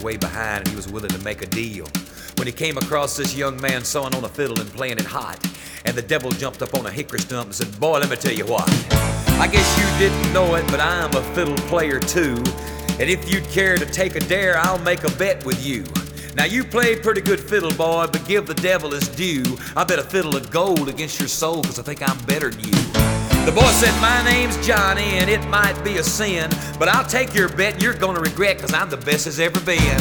way behind, and he was willing to make a deal when he came across this young man sawing on a fiddle and playing it hot. And the devil jumped up on a hickory stump and said, "Boy, let me tell you what, I guess you didn't know it, but I'm a fiddle player too, and if you'd care to take a dare, I'll make a bet with you. Now you played pretty good fiddle, boy, but give the devil his due. I bet a fiddle of gold against your soul, 'cause I think I'm better than you." The boy said, "My name's Johnny, and it might be a sin, but I'll take your bet and you're gonna regret, 'cause I'm the best as ever been."